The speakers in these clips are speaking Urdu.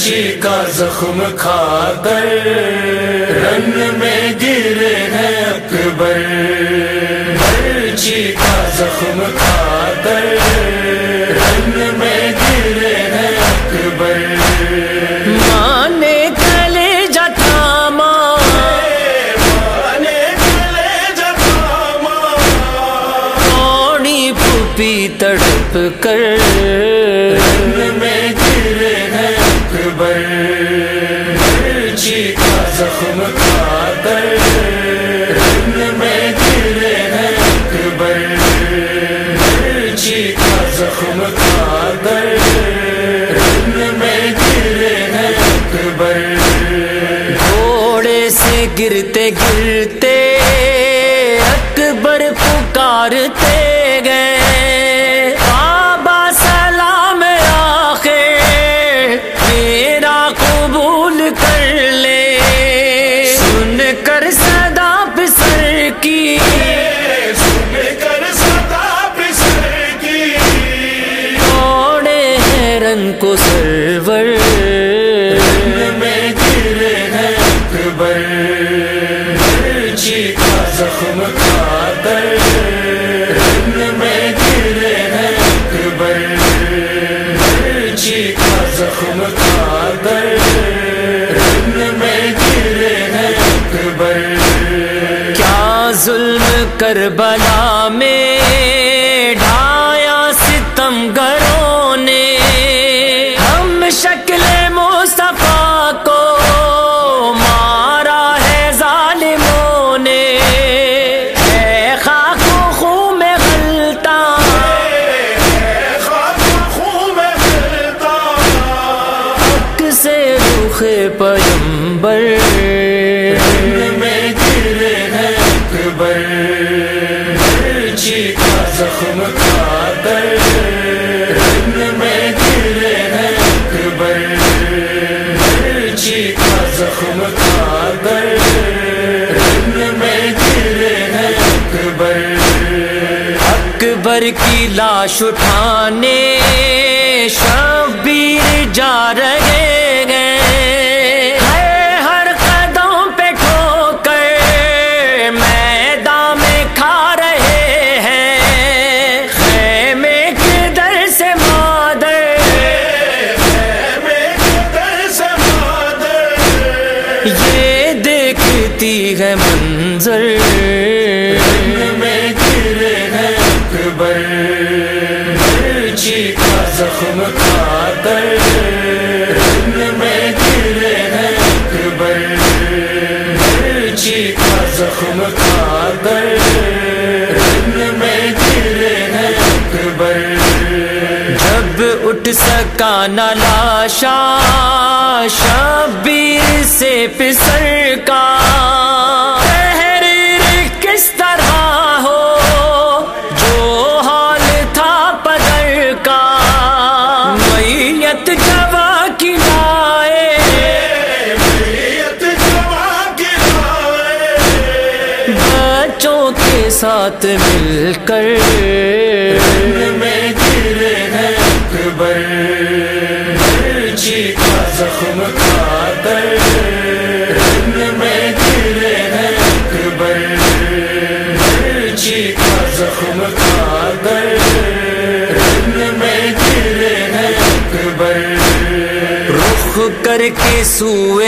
کا زخم کھا کر رن میں گرے ہیں اکبر، مرچی کا زخم کھا کر رن میں گرے ہیں اکبر، ماں نے کلیجہ تھاما، توڑی پھوپھی تڑپ کر رن میں گرے ہیں اکبر، مرچی کا زخم کھا کر رن میں گرے ہیں اکبر، مرچی کا زخم کھا کر رن میں گرے ہیں اکبر، گھوڑے سے گرتے گرتے اکبر پکارتے گئے، بابا سلام آخر میرا قبول کر لے، سن کر صدا پسر کی، سن کر صدا پسر کی، توڑے ہیں رن کو سرور، رن میں گرے ہیں اکبر، مرچی کا زخم کھا کر رن میں گرے ہیں اکبر، مرچی کا زخم کھا کر رن میں گرے ہیں اکبر، کیا ظلم کربلا میں ڈھایا ستم گروں نے، ہم شکل مصطفیٰ کو مارا ہے ظالموں نے، اے خاک و خون میں غلطہ، حق سے رخ پیمبر، رن میں گرے ہیں اکبر، مرچی کا زخم کھا کر رن میں گرے ہیں اکبر، مرچی کا زخم کھا کر رن میں گرے ہیں اکبر، اکبر کی لاش اٹھانے شبیر جا رہے گئے، ہر قدم پہ ٹھوکر میدان میں کھا رہے ہیں، خیمے کے در سے مادر، یہ دیکھتی ہے منظر، رن میں گرے ہیں اکبر، مرچی کا زخم کھا کر رن میں گرے ہیں اکبر، مرچی کا زخم کھا کر رن میں گرے ہیں اکبر، جب اٹھ سکا نہ لاشا شبیر سے پسر کا، تحریر کس طرح ہو جو حال تھا پدر کا، میت جوا کی لائے، بچوں کے ساتھ مل کر، رن میں گرے ہیں اکبر، مرچی کا زخم کھا کر رن میں گرے ہیں اکبر، مرچی کا زخم کھا کر رن میں گرے ہیں اکبر، رخ کر کے سوئے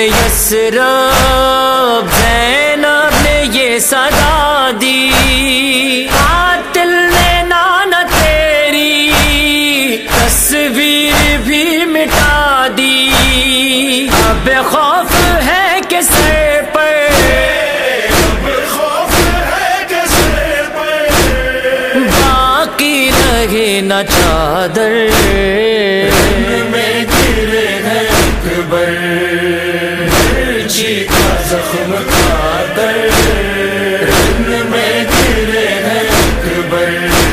یثرب زینب نے یہ صدا دی، قاتل نے نانا تیری تصویر بھی مٹا دی، اب خوف ہے کہ سر پر، باقی رہے نہ چادر، رن میں گرے ہیں اکبر، مرچی کا زخم کھا کر رن میں گرے ہیں اکبر،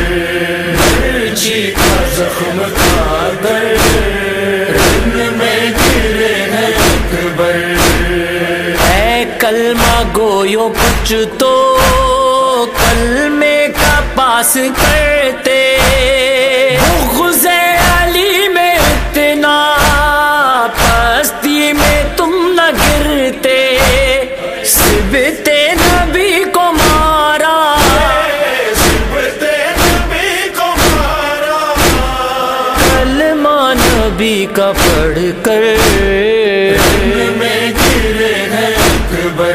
مرچی کا زخم کھا کر رن میں گرے ہیں اکبر، اے کلمہ گویو کچھ تو کلمے کا پاس کرتے، بغض علی میں اتنا پست نبی کا پڑھ کر رن میں گرے ہیں اکبر،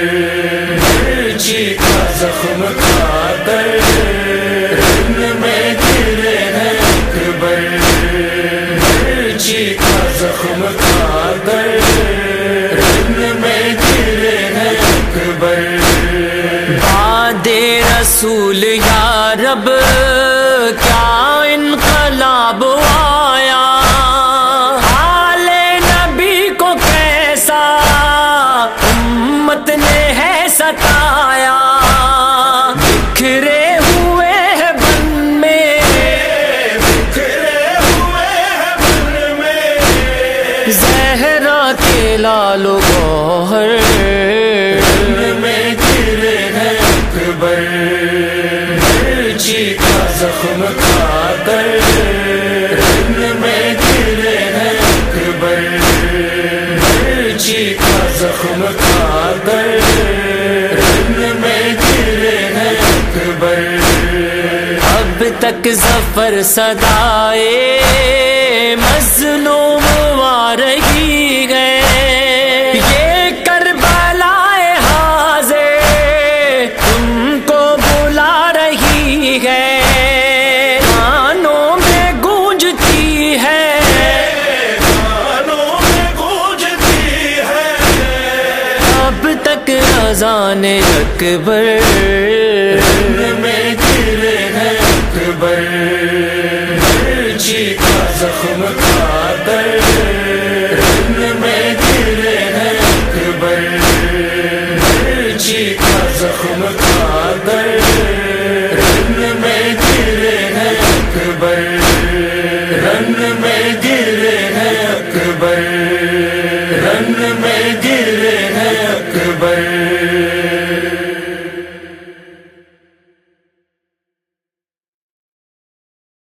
مرچی کا زخم کھا کر رن میں گرے ہیں اکبر، مرچی کا زخم کھا کر رن میں گرے ہیں اکبر۔ بعد رسول یا رب کیا انقلاب آیا، آل نبی کو کیسا امت نے ہے ستایا، بکھرے ہوئے ہیں بن میں، بکھرے ہوئے ہیں بن میں، زہرا کے لال و گوہر رن میں گرے ہیں اکبر، مرچی کا زخم کھا کر رن میں گرے ہیں اکبر، مرچی کا زخم کھا کر رن میں گرے ہیں اکبر۔ اب تک ظفر صدائے مظلوم آ رہی ہے، یہ کربلائے حاضر تم کو بلا رہی ہے، کانوں میں گونجتی ہے، کانوں میں گونجتی ہے، اب تک اذان اکبر رن میں گرے ہیں اکبر، مرچی کا زخم کھا کر رن میں گرے ہیں اکبر، مرچی کا زخم کھا کر رن میں گرے ہیں اکبر۔